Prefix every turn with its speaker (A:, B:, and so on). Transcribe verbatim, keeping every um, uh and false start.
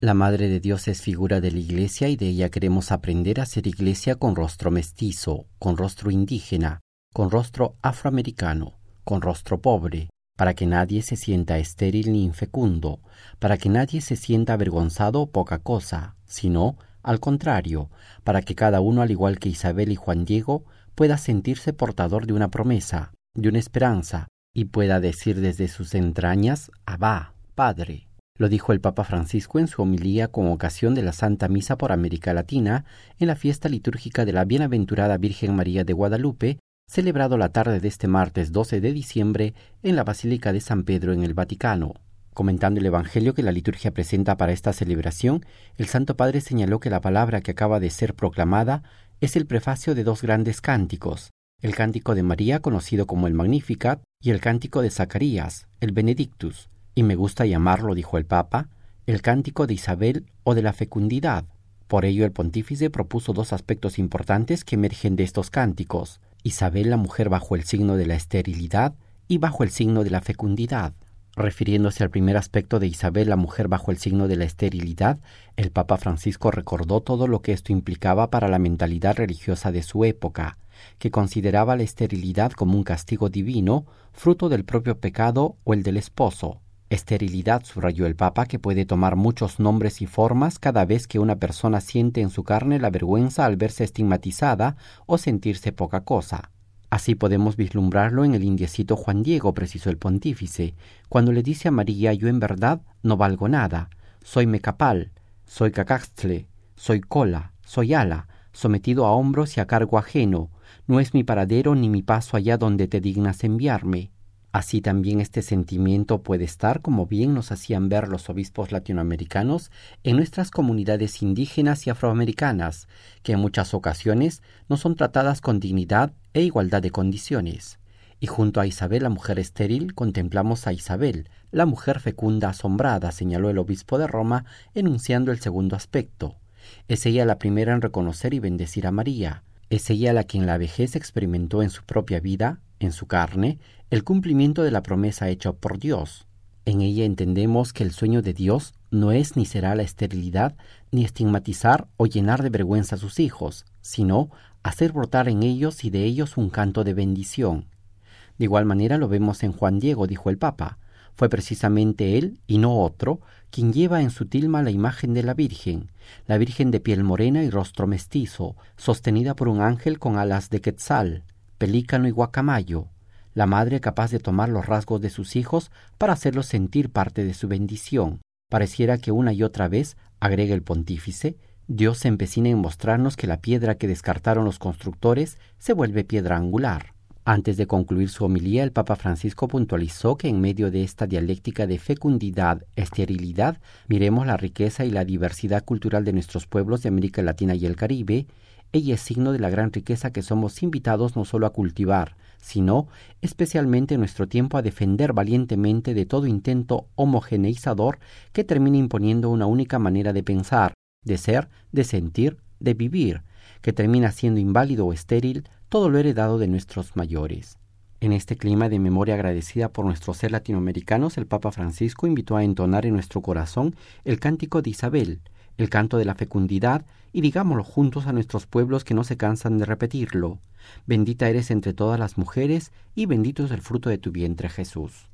A: La Madre de Dios es figura de la Iglesia y de ella queremos aprender a ser Iglesia con rostro mestizo, con rostro indígena, con rostro afroamericano, con rostro pobre, para que nadie se sienta estéril ni infecundo, para que nadie se sienta avergonzado o poca cosa, sino, al contrario, para que cada uno, al igual que Isabel y Juan Diego, pueda sentirse portador de una promesa, de una esperanza, y pueda decir desde sus entrañas, Abba, Padre. Lo dijo el Papa Francisco en su homilía con ocasión de la Santa Misa por América Latina en la fiesta litúrgica de la Bienaventurada Virgen María de Guadalupe, celebrado la tarde de este martes doce de diciembre en la Basílica de San Pedro en el Vaticano. Comentando el Evangelio que la liturgia presenta para esta celebración, el Santo Padre señaló que la palabra que acaba de ser proclamada es el prefacio de dos grandes cánticos, el cántico de María, conocido como el Magnificat, y el cántico de Zacarías, el Benedictus. Y me gusta llamarlo, dijo el Papa, el cántico de Isabel o de la fecundidad. Por ello el pontífice propuso dos aspectos importantes que emergen de estos cánticos: Isabel, la mujer bajo el signo de la esterilidad, y bajo el signo de la fecundidad. Refiriéndose al primer aspecto de Isabel, la mujer bajo el signo de la esterilidad, el Papa Francisco recordó todo lo que esto implicaba para la mentalidad religiosa de su época, que consideraba la esterilidad como un castigo divino, fruto del propio pecado o el del esposo. Esterilidad, subrayó el Papa, que puede tomar muchos nombres y formas cada vez que una persona siente en su carne la vergüenza al verse estigmatizada o sentirse poca cosa. Así podemos vislumbrarlo en el indiecito Juan Diego, precisó el pontífice, cuando le dice a María: yo en verdad no valgo nada, soy mecapal, soy cacaxtle, soy cola, soy ala, sometido a hombros y a cargo ajeno, no es mi paradero ni mi paso allá donde te dignas enviarme. Así también este sentimiento puede estar, como bien nos hacían ver los obispos latinoamericanos, en nuestras comunidades indígenas y afroamericanas, que en muchas ocasiones no son tratadas con dignidad e igualdad de condiciones. Y junto a Isabel, la mujer estéril, contemplamos a Isabel, la mujer fecunda asombrada, señaló el obispo de Roma, enunciando el segundo aspecto. Es ella la primera en reconocer y bendecir a María. Es ella la que en la vejez experimentó en su propia vida, en su carne, el cumplimiento de la promesa hecha por Dios. En ella entendemos que el sueño de Dios no es ni será la esterilidad, ni estigmatizar o llenar de vergüenza a sus hijos, sino hacer brotar en ellos y de ellos un canto de bendición. De igual manera lo vemos en Juan Diego, dijo el Papa. Fue precisamente él, y no otro, quien lleva en su tilma la imagen de la Virgen, la Virgen de piel morena y rostro mestizo, sostenida por un ángel con alas de quetzal, pelícano y guacamayo, la madre capaz de tomar los rasgos de sus hijos para hacerlos sentir parte de su bendición. Pareciera que una y otra vez, agrega el pontífice, Dios se empecina en mostrarnos que la piedra que descartaron los constructores se vuelve piedra angular. Antes de concluir su homilía, el Papa Francisco puntualizó que en medio de esta dialéctica de fecundidad, esterilidad, miremos la riqueza y la diversidad cultural de nuestros pueblos de América Latina y el Caribe. Ella es signo de la gran riqueza que somos invitados no solo a cultivar, sino, especialmente en nuestro tiempo, a defender valientemente de todo intento homogeneizador que termine imponiendo una única manera de pensar, de ser, de sentir, de vivir, que termina siendo inválido o estéril todo lo heredado de nuestros mayores. En este clima de memoria agradecida por nuestros ser latinoamericanos, el Papa Francisco invitó a entonar en nuestro corazón el cántico de Isabel, el canto de la fecundidad, y digámoslo juntos a nuestros pueblos que no se cansan de repetirlo: bendita eres entre todas las mujeres, y bendito es el fruto de tu vientre, Jesús.